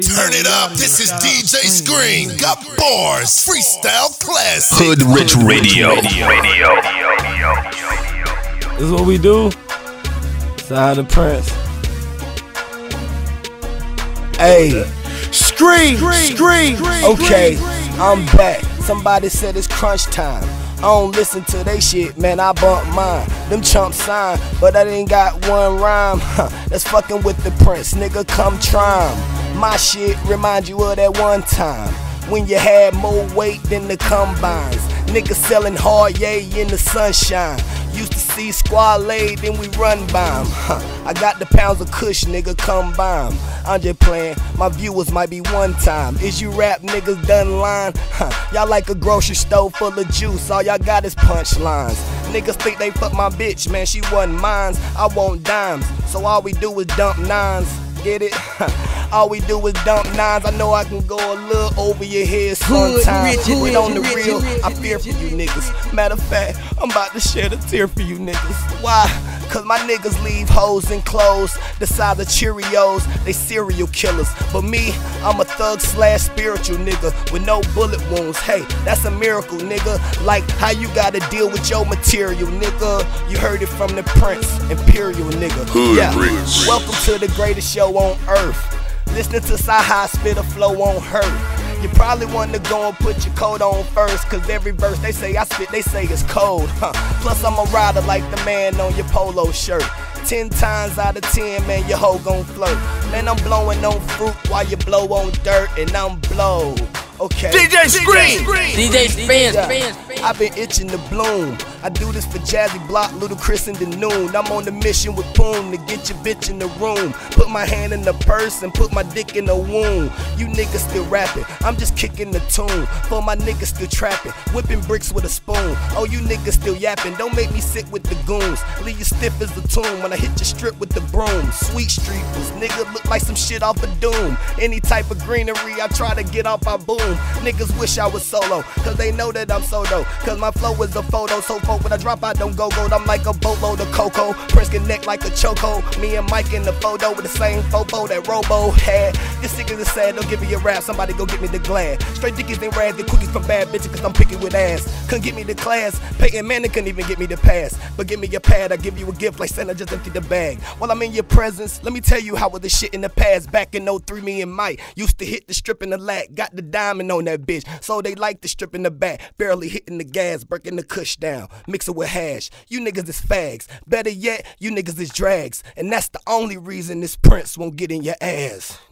Turn it up, this is DJ Scream. Got bars, freestyle classic. Hood Rich Radio. This is what we do. Side the Prince. Hey, scream. Okay, I'm back. Somebody said it's crunch time. I don't listen to they shit, man, I bump mine. Them chumps sign, but I ain't got one rhyme. That's fucking with the Prince, nigga, come try 'em. My shit remind you of that one time when you had more weight than the combines. Niggas selling hard, yay, in the sunshine. Used to see squad laid, then we run by 'em. I got the pounds of kush, nigga, come by 'em. I'm just playing, my viewers might be one time. Is you rap niggas done line? Y'all like a grocery store full of juice, all y'all got is punchlines. Niggas think they fuck my bitch, man, she wasn't mine. I want dimes, so all we do is dump nines. Get it? All we do is dump nines. I know I can go a little over your head sometimes, but on the real, I fear for you niggas. Matter of fact, I'm about to shed a tear for you niggas. Why? Cause my niggas leave hoes in clothes the size of Cheerios, they serial killers. But me, I'm a thug slash spiritual nigga with no bullet wounds. Hey, that's a miracle, nigga. Like how you gotta deal with your material, nigga. You heard it from the Prince, Imperial nigga. Yeah, welcome to the greatest show on earth. Listening to Saha spit a flow on hurt. You probably want to go and put your coat on first, cause every verse they say I spit, they say it's cold. Plus I'm a rider like the man on your polo shirt. 10 times out of 10, man, your hoe gon' flirt. Man, I'm blowing on fruit while you blow on dirt, and I'm blow. Okay. DJ Scream. DJ Spins. I've been itching to bloom. I do this for Jazzy Block, Ludacris, and the Noon. I'm on the mission with Poon to get your bitch in the room. Put my hand in the purse and put my dick in the womb. You niggas still rapping, I'm just kicking the tune. For my niggas still trapping, whipping bricks with a spoon. Oh, you niggas still yapping, don't make me sick with the goons. Leave you stiff as a tomb when I hit your strip with the broom. Sweet streeters, nigga look like some shit off of Doom. Any type of greenery I try to get off, I boom. Niggas wish I was solo, cause they know that I'm so dope. Cause my flow is a photo, so folk when I drop I don't go gold. I'm like a boatload of cocoa, Prince connect like a choco. Me and Mike in the photo with the same fofo that Robo had. This niggas is sad, don't give me a rap, somebody go get me the glad. Straight dickies and rags and cookies from bad bitches, cause I'm picky with ass. Couldn't get me the class, Peyton Manning couldn't even get me the pass. But give me your pad, I give you a gift like Santa just empty the bag. While I'm in your presence, let me tell you how was the shit in the past. Back in 03, me and Mike used to hit the strip in the lat. Got the diamond on that bitch, so they like the strip in the back. Barely hitting the gas, breaking the kush down, mix it with hash. You niggas is fags, better yet, you niggas is drags. And that's the only reason this Prince won't get in your ass.